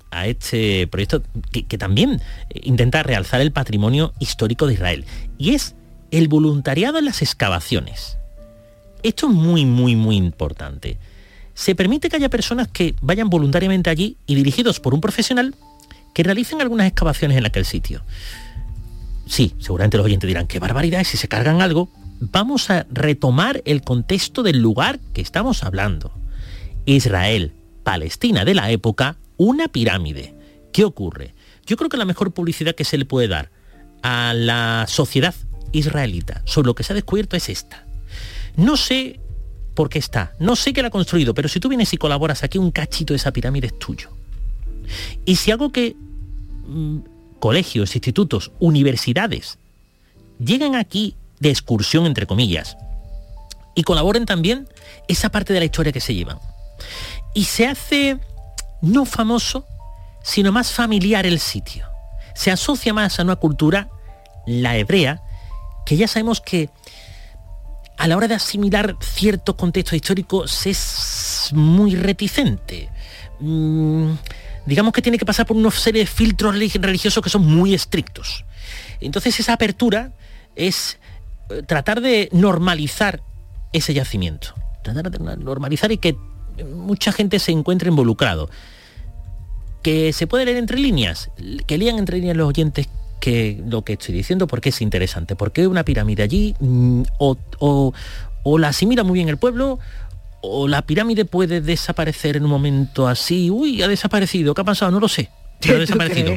que también intenta realzar el patrimonio histórico de Israel, y es el voluntariado en las excavaciones. Esto es muy, muy, muy importante. Se permite que haya personas que vayan voluntariamente allí y dirigidos por un profesional que realicen algunas excavaciones en aquel sitio. Sí, seguramente los oyentes dirán, qué barbaridad, si se cargan algo. Vamos a retomar el contexto del lugar que estamos hablando. Israel, Palestina de la época, una pirámide. ¿Qué ocurre? Yo creo que la mejor publicidad que se le puede dar a la sociedad israelita sobre lo que se ha descubierto es esta. No sé por qué está, no sé quién la ha construido, pero si tú vienes y colaboras aquí, un cachito de esa pirámide es tuyo. Y si algo que colegios, institutos, universidades llegan aquí de excursión, entre comillas, y colaboren también, esa parte de la historia que se llevan. Y se hace no famoso, sino más familiar el sitio. Se asocia más a una cultura, la hebrea, que ya sabemos que a la hora de asimilar ciertos contextos históricos es muy reticente. Digamos que tiene que pasar por una serie de filtros religiosos que son muy estrictos. Entonces esa apertura es tratar de normalizar ese yacimiento, tratar de normalizar y que mucha gente se encuentre involucrado. Que se puede leer entre líneas, que lean entre líneas los oyentes que lo que estoy diciendo, porque es interesante, porque hay una pirámide allí, o la asimila muy bien el pueblo, o la pirámide puede desaparecer en un momento así. Uy, ha desaparecido, ¿qué ha pasado? No lo sé. Pero ha desaparecido.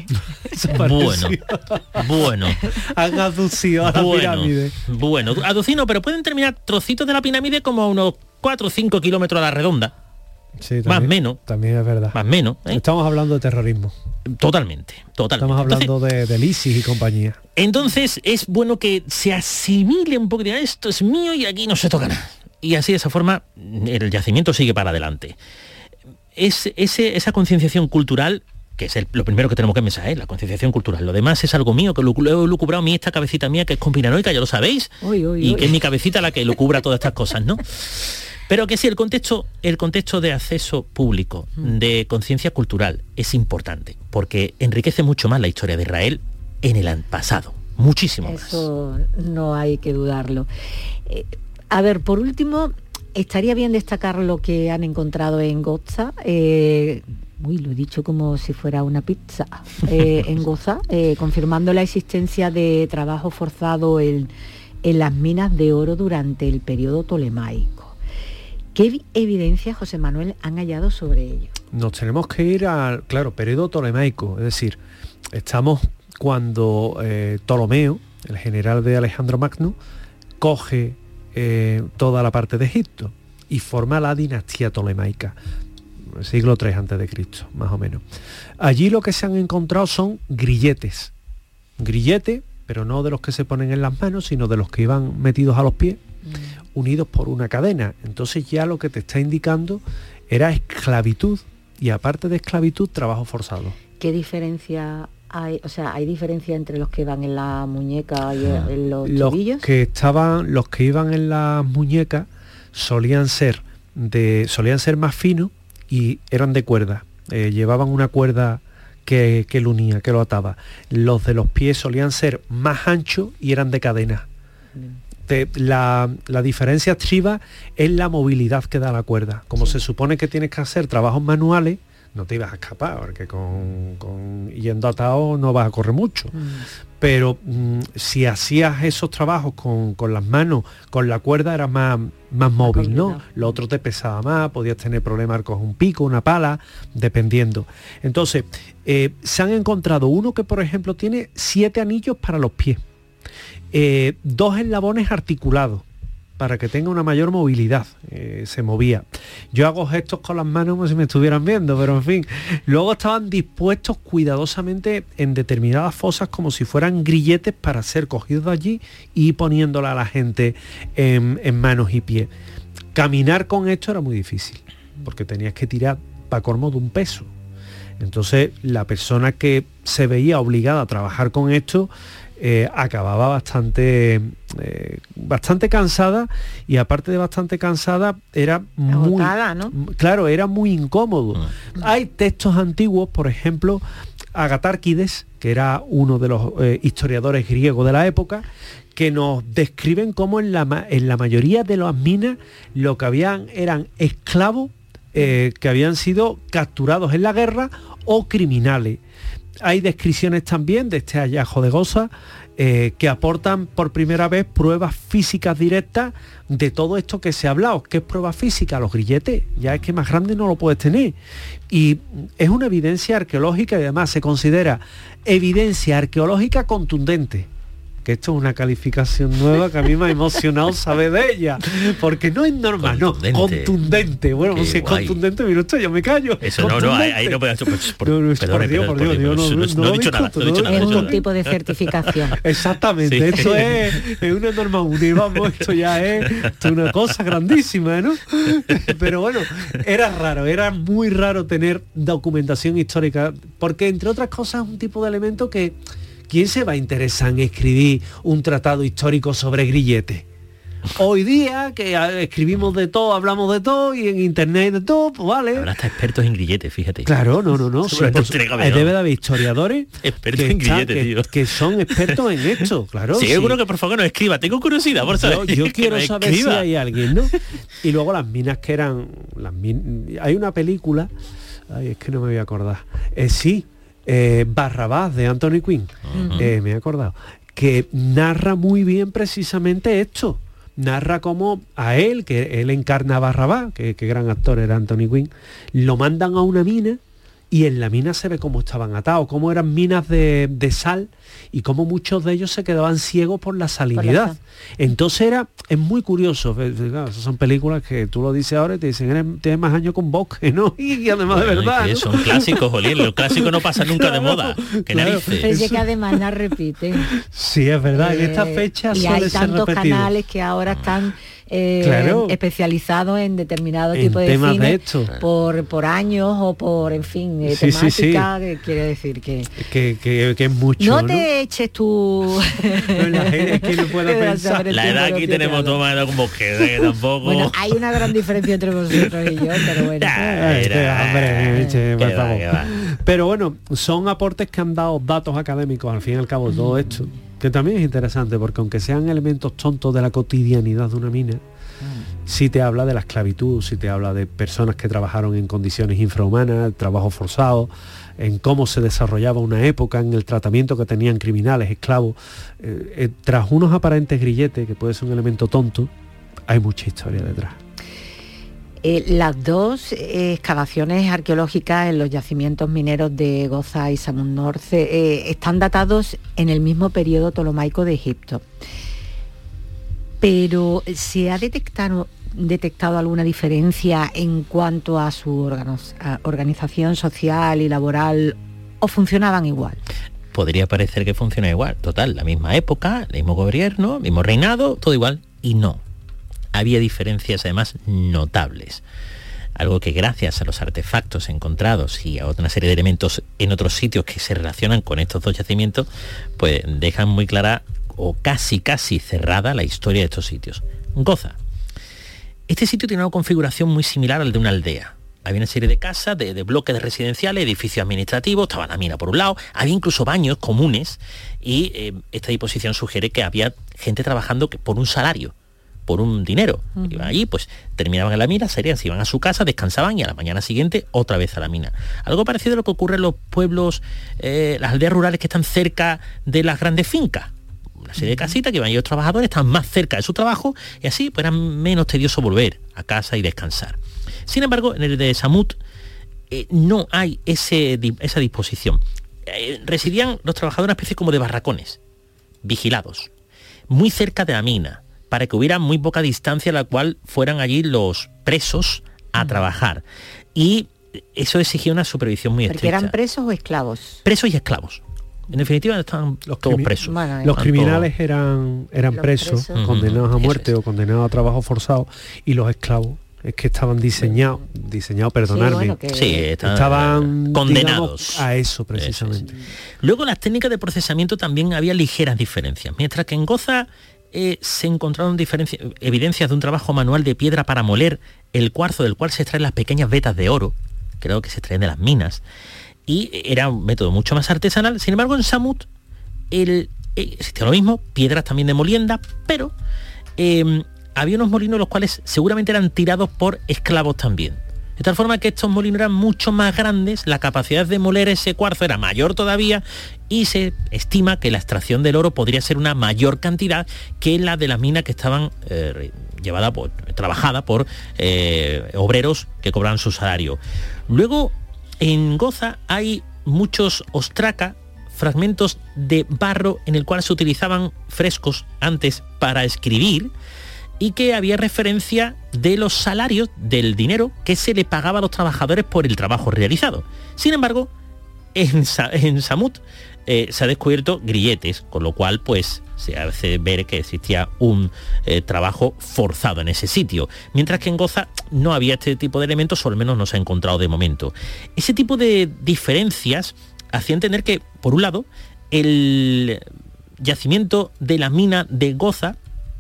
Bueno. Han aducido a la pirámide. Bueno, aducido, pero pueden terminar trocitos de la pirámide como a unos 4 o 5 kilómetros a la redonda. Sí, también, más menos. También es verdad. Más menos. Estamos hablando de terrorismo. Totalmente. Estamos hablando del ISIS y compañía. Entonces es bueno que se asimile un poco de esto es mío y aquí no se toca nada. Y así, de esa forma, el yacimiento sigue para adelante. Esa concienciación cultural, que es lo primero que tenemos que pensar, la concienciación cultural. Lo demás es algo mío, que lo he lucubrado esta cabecita mía, que es conspiranoica, ya lo sabéis, que es mi cabecita la que lucubra todas estas cosas, ¿no? Pero que sí, el contexto de acceso público, de conciencia cultural, es importante, porque enriquece mucho más la historia de Israel en el pasado, muchísimo más. Eso no hay que dudarlo. A ver, por último, estaría bien destacar lo que han encontrado en Goza. Lo he dicho como si fuera una pizza. En Goza, confirmando la existencia de trabajo forzado en las minas de oro durante el periodo tolemaico. ¿Qué evidencias, José Manuel, han hallado sobre ello? Nos tenemos que ir al, periodo tolemaico, es decir, estamos cuando Ptolomeo, el general de Alejandro Magno, coge toda la parte de Egipto y forma la dinastía tolemaica, siglo III a.C., más o menos. Allí lo que se han encontrado son grilletes, pero no de los que se ponen en las manos, sino de los que iban metidos a los pies, unidos por una cadena. Entonces ya lo que te está indicando era esclavitud y aparte de esclavitud, trabajo forzado. ¿Qué diferencia hay? O sea, ¿hay diferencia entre los que van en la muñeca y en los tobillos? Los que iban en las muñecas solían ser más finos y eran de cuerda. Llevaban una cuerda que lo unía, que lo ataba. Los de los pies solían ser más anchos y eran de cadena. La diferencia estriba es la movilidad que da la cuerda. Como se supone que tienes que hacer trabajos manuales, no te ibas a escapar, porque con yendo atado no vas a correr mucho. Pero si hacías esos trabajos con las manos, con la cuerda, eras más móvil, ¿no? Lo otro te pesaba más, podías tener problemas con un pico, una pala, dependiendo. Entonces, se han encontrado uno que, por ejemplo, tiene 7 anillos para los pies, 2 eslabones articulados, para que tenga una mayor movilidad, se movía. Yo hago gestos con las manos como si me estuvieran viendo, pero en fin. Luego estaban dispuestos cuidadosamente en determinadas fosas como si fueran grilletes para ser cogidos de allí y poniéndola a la gente en manos y pies. Caminar con esto era muy difícil, porque tenías que tirar para colmo de un peso. Entonces la persona que se veía obligada a trabajar con esto acababa bastante cansada, y aparte de bastante cansada era muy agotada, ¿no? Claro, era muy incómodo. Hay textos antiguos, por ejemplo, Agatárquides, que era uno de los historiadores griegos de la época, que nos describen cómo en la mayoría de las minas lo que habían eran esclavos que habían sido capturados en la guerra o criminales. Hay descripciones también de este hallazgo de Goza que aportan por primera vez pruebas físicas directas de todo esto que se ha hablado. ¿Qué es prueba física? Los grilletes. Ya es que más grande no lo puedes tener. Y es una evidencia arqueológica y además se considera evidencia arqueológica contundente. Que esto es una calificación nueva que a mí me ha emocionado saber de ella, porque no es normal, contundente. Bueno, qué si es guay. Contundente, mira esto, yo me callo. Eso no, ahí no puedo. Por Dios, no he dicho nada. Es un tipo de certificación. Exactamente, sí. Esto es una norma única, vamos, esto ya es una cosa grandísima, ¿no? Pero bueno, era muy raro tener documentación histórica, porque entre otras cosas es un tipo de elemento que ¿quién se va a interesar en escribir un tratado histórico sobre grilletes? Hoy día, que escribimos de todo, hablamos de todo, y en internet de todo, pues vale. Habrá hasta expertos en grilletes, fíjate. Claro, no. Sí, debe de haber historiadores expertos en grilletes, tío. Que son expertos en esto, claro. Sí, seguro que por favor nos escriba. Tengo curiosidad por saber. Yo quiero saber si hay alguien, ¿no? Y luego las minas que eran... hay una película... Ay, es que no me voy a acordar. Sí. Barrabás de Anthony Quinn, me he acordado, que narra muy bien precisamente esto. Narra cómo a él, que él encarna a Barrabás, que gran actor era Anthony Quinn, lo mandan a una mina, y en la mina se ve cómo estaban atados, cómo eran minas de sal, y cómo muchos de ellos se quedaban ciegos por la salinidad. Entonces es muy curioso. Claro, esas son películas que tú lo dices ahora y te dicen, tienes más años con Bosque, ¿no? Y además de verdad, ¿no? Son clásicos, Jolín, los clásicos no pasan nunca de moda. ¿Qué narices? Pensé que además la repiten. Sí, es verdad, en esta fecha y suele hay ser tantos repetido. Canales que ahora están especializados en determinado tipo de temas cine de esto. por años o por, en fin, temática, que quiere decir que es mucho. No te eches tú. Es que no puedo pensar. La edad aquí tenemos toda más edad con Bosque, que tampoco. Bueno, hay una gran diferencia entre vosotros y yo, pero bueno. Pero bueno, son aportes que han dado datos académicos, al fin y al cabo, todo esto. Que también es interesante, porque aunque sean elementos tontos de la cotidianidad de una mina, sí te habla de la esclavitud, sí te habla de personas que trabajaron en condiciones infrahumanas, trabajo forzado, en cómo se desarrollaba una época, en el tratamiento que tenían criminales, esclavos. Tras unos aparentes grilletes, que puede ser un elemento tonto, hay mucha historia detrás. Las dos excavaciones arqueológicas en los yacimientos mineros de Goza y Samun Norte están datados en el mismo periodo ptolomaico de Egipto. Pero ¿se ha detectado alguna diferencia en cuanto a su organización social y laboral, o funcionaban igual? Podría parecer que funciona igual. Total, la misma época, el mismo gobierno, el mismo reinado, todo igual. Y no. Había diferencias además notables. algo que gracias a los artefactos encontrados y a otra serie de elementos en otros sitios que se relacionan con estos dos yacimientos, pues dejan muy clara o casi cerrada la historia de estos sitios. Goza. Este sitio tiene una configuración muy similar al de una aldea. Había una serie de casas, de bloques residenciales, edificios administrativos, estaba la mina por un lado, había incluso baños comunes y esta disposición sugiere que había gente trabajando por un salario, por un dinero. Iban allí, pues terminaban en la mina, se iban a su casa, descansaban y a la mañana siguiente otra vez a la mina. Algo parecido a lo que ocurre en los pueblos, las aldeas rurales que están cerca de las grandes fincas. Una serie de casitas que iban los trabajadores, están más cerca de su trabajo y así pues era menos tedioso volver a casa y descansar. Sin embargo, en el de Samut no hay esa disposición. Residían los trabajadores en una especie como de barracones, vigilados, muy cerca de la mina, para que hubiera muy poca distancia a la cual fueran allí los presos a trabajar. Y eso exigía una supervisión muy estrecha. ¿Porque eran presos o esclavos? Presos y esclavos. En definitiva estaban todos presos. Bueno, los criminales eran presos, condenados a muerte o condenados a trabajo forzado, y los esclavos es que estaban diseñados, perdonadme, estaban condenados, digamos, a eso precisamente. Eso. Luego las técnicas de procesamiento también había ligeras diferencias. Mientras que en Goza se encontraron evidencias de un trabajo manual de piedra para moler el cuarzo del cual se extraen las pequeñas vetas de oro, creo que se extraen de las minas, y era un método mucho más artesanal. Sin embargo, en Samut existía lo mismo, piedras también de molienda, pero había unos molinos los cuales seguramente eran tirados por esclavos también. De tal forma que estos molinos eran mucho más grandes, la capacidad de moler ese cuarzo era mayor todavía y se estima que la extracción del oro podría ser una mayor cantidad que la de las minas que estaban trabajada por obreros que cobraban su salario. Luego, en Goza hay muchos ostraca, fragmentos de barro en el cual se utilizaban frescos antes para escribir, y que había referencia de los salarios, del dinero que se le pagaba a los trabajadores por el trabajo realizado. Sin embargo, en Samut se ha descubierto grilletes, con lo cual pues se hace ver que existía un trabajo forzado en ese sitio, mientras que en Goza no había este tipo de elementos, o al menos no se ha encontrado de momento. Ese tipo de diferencias hacía entender que, por un lado, el yacimiento de la mina de Goza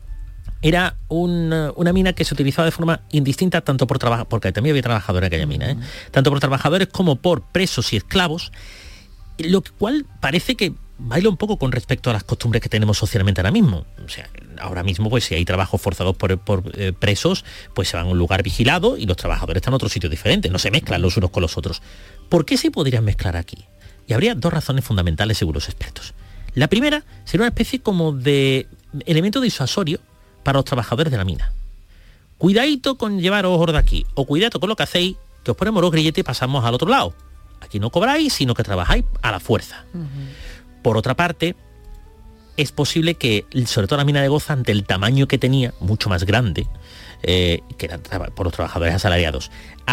era una mina que se utilizaba de forma indistinta, tanto por trabajo, porque también había trabajadores en aquella mina, tanto por trabajadores como por presos y esclavos, lo cual parece que baila un poco con respecto a las costumbres que tenemos socialmente ahora mismo. O sea, ahora mismo, pues si hay trabajos forzados por presos, pues se van a un lugar vigilado y los trabajadores están en otro sitio diferente, no se mezclan los unos con los otros. ¿Por qué se podrían mezclar aquí? Y habría dos razones fundamentales según los expertos. La primera sería una especie como de elemento disuasorio para los trabajadores de la mina. Cuidadito con llevaros oro de aquí, o cuidado con lo que hacéis, que os ponemos los grilletes y pasamos al otro lado. Aquí no cobráis, sino que trabajáis a la fuerza. Por otra parte, es posible que, sobre todo la mina de Goza, ante el tamaño que tenía, mucho más grande, que era por los trabajadores asalariados,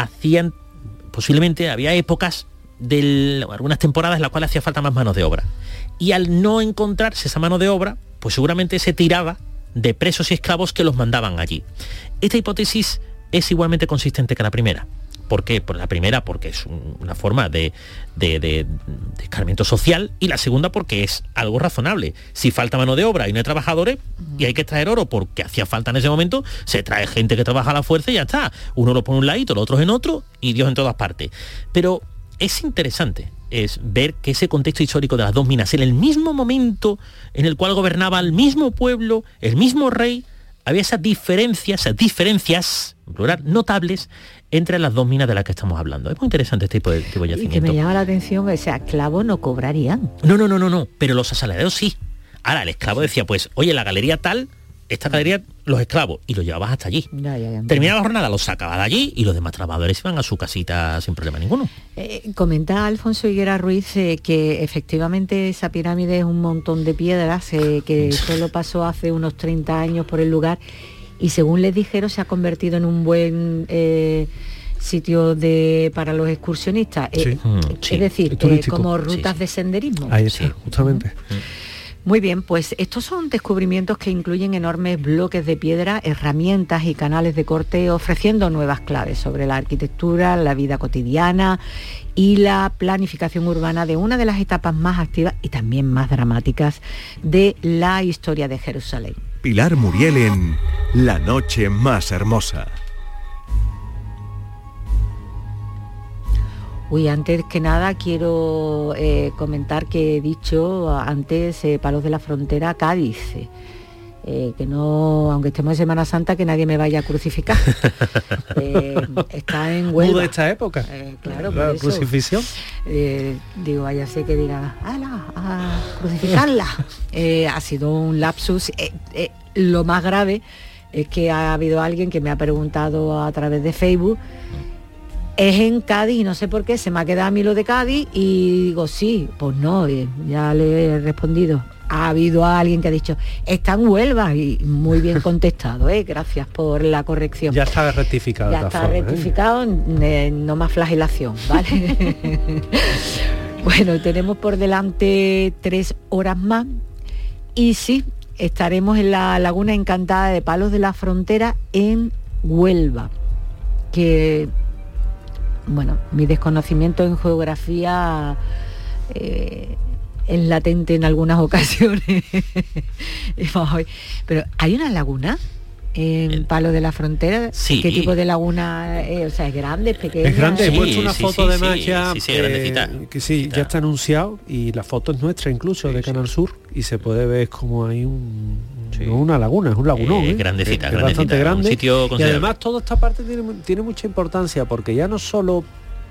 posiblemente había épocas, algunas temporadas en las cuales hacía falta más mano de obra. Y al no encontrarse esa mano de obra, pues seguramente se tiraba de presos y esclavos que los mandaban allí. Esta hipótesis es igualmente consistente que la primera. ¿Por qué? Por la primera, porque es una forma de escarmiento social, y la segunda porque es algo razonable. Si falta mano de obra y no hay trabajadores y hay que traer oro porque hacía falta en ese momento, se trae gente que trabaja a la fuerza y ya está. Uno lo pone en un ladito, los otros en otro y Dios en todas partes. Pero es interesante ver que ese contexto histórico de las dos minas, en el mismo momento en el cual gobernaba el mismo pueblo, el mismo rey, había esas diferencias, en plural, notables entre las dos minas de las que estamos hablando. Es muy interesante este tipo de yacimiento. Y que me llama la atención, o sea, esclavos no cobrarían. No, pero los asalariados sí. Ahora, el esclavo decía, pues, oye, la galería tal, esta galería, los esclavos, y los llevabas hasta allí. Ya. Terminaba la jornada, los sacabas de allí y los demás trabajadores iban a su casita sin problema ninguno. Comenta Alfonso Higuera Ruiz que efectivamente esa pirámide es un montón de piedras que solo pasó hace unos 30 años por el lugar, y según les dijeron se ha convertido en un buen sitio para los excursionistas. Es decir, como rutas de senderismo. Ahí está, justamente. Muy bien, pues estos son descubrimientos que incluyen enormes bloques de piedra, herramientas y canales de corte, ofreciendo nuevas claves sobre la arquitectura, la vida cotidiana y la planificación urbana de una de las etapas más activas y también más dramáticas de la historia de Jerusalén. Pilar Muriel en La noche más hermosa. Uy, antes que nada quiero comentar que he dicho antes Palos de la Frontera, Cádiz. Que no, aunque estemos en Semana Santa, que nadie me vaya a crucificar. Está en Huelva. De esta época. Claro, la por eso, crucifixión. Digo, vaya sé que diga, ¡hala! A crucificarla. Ha sido un lapsus. Lo más grave es que ha habido alguien que me ha preguntado a través de Facebook. Es en Cádiz y no sé por qué, se me ha quedado a mí lo de Cádiz y digo, sí, pues no, ya le he respondido. Ha habido alguien que ha dicho, está en Huelva y muy bien contestado, gracias por la corrección. Ya está rectificado. Ya está rectificado, no más flagelación, ¿vale? Bueno, tenemos por delante 3 horas más y sí, estaremos en la Laguna Encantada de Palos de la Frontera en Huelva, que... Bueno, mi desconocimiento en geografía es latente en algunas ocasiones. Pero ¿hay una laguna en Palos de la Frontera? Sí. ¿Qué tipo de laguna? O sea, ¿es grande, es pequeña? Es grande, Sí, he puesto una sí, foto sí, de sí, magia, grandecita. que sí, ya está anunciado y la foto es nuestra incluso, de Canal Sur, y se puede ver como hay no una laguna, es un lagunón. Grandecita, es bastante grande. Un sitio y además toda esta parte tiene mucha importancia porque ya no solo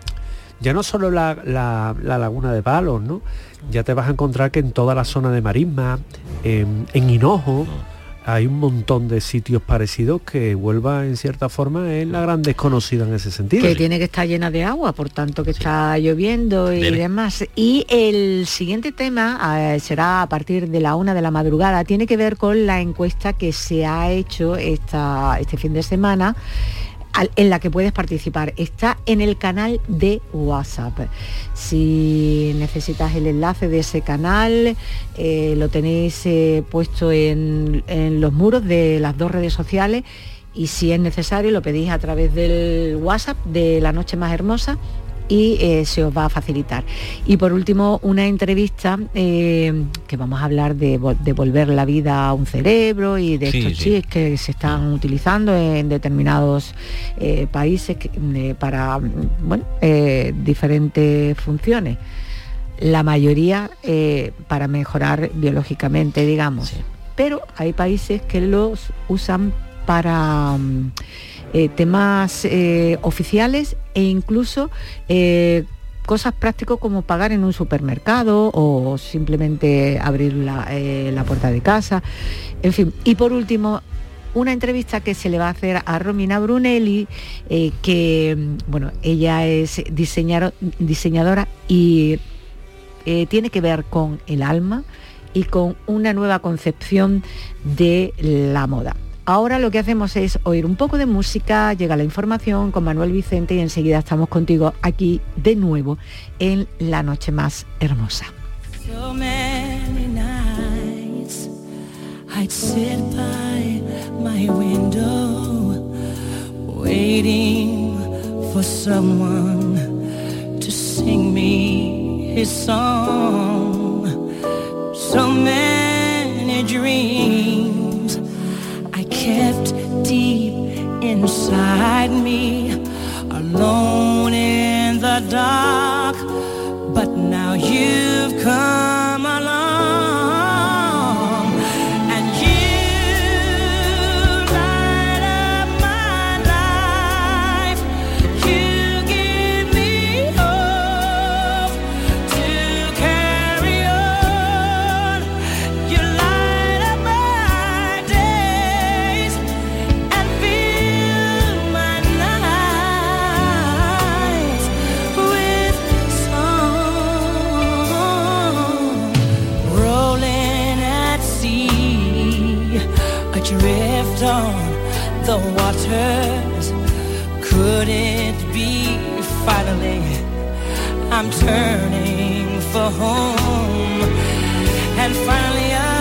la laguna de Palos, ¿no? Ya te vas a encontrar que en toda la zona de Marisma, en Hinojo, hay un montón de sitios parecidos que Huelva en cierta forma es la gran desconocida en ese sentido. Que tiene que estar llena de agua, por tanto que está lloviendo y demás. Y el siguiente tema será a partir de la 1 de la madrugada, tiene que ver con la encuesta que se ha hecho este fin de semana, en la que puedes participar. Está en el canal de WhatsApp. Si necesitas el enlace de ese canal, lo tenéis puesto en los muros de las 2 redes sociales, y si es necesario lo pedís a través del WhatsApp de La Noche Más Hermosa y se os va a facilitar. Y por último, una entrevista que vamos a hablar de devolver la vida a un cerebro y de estos chips que se están utilizando en determinados países para diferentes funciones. La mayoría para mejorar biológicamente, digamos. Sí. Pero hay países que los usan para temas oficiales e incluso cosas prácticas como pagar en un supermercado o simplemente abrir la puerta de casa, en fin. Y por último, una entrevista que se le va a hacer a Romina Brunelli, que ella es diseñadora y tiene que ver con el alma y con una nueva concepción de la moda. Ahora lo que hacemos es oír un poco de música, llega la información con Manuel Vicente y enseguida estamos contigo aquí de nuevo en La Noche Más Hermosa. So many nights I'd sit by my window waiting for someone to sing me his song. So many dreams I kept deep inside me, alone in the dark, but now you've come along, and you light up my life, you give me hope to carry on, you light up my days and fill my nights with song. Rolling at sea, adrift on the waters, could it be finally I'm turning for home, and finally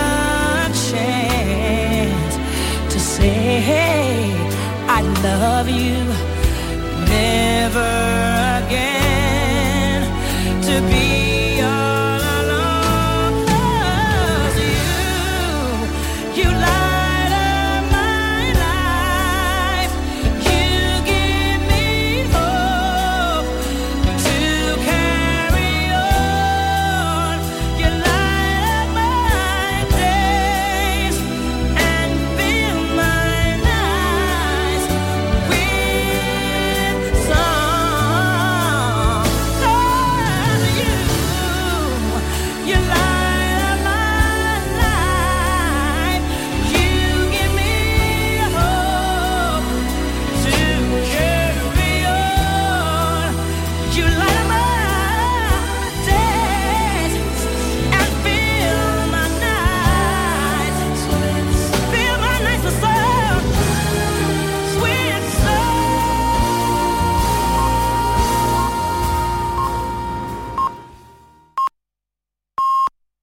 love you, never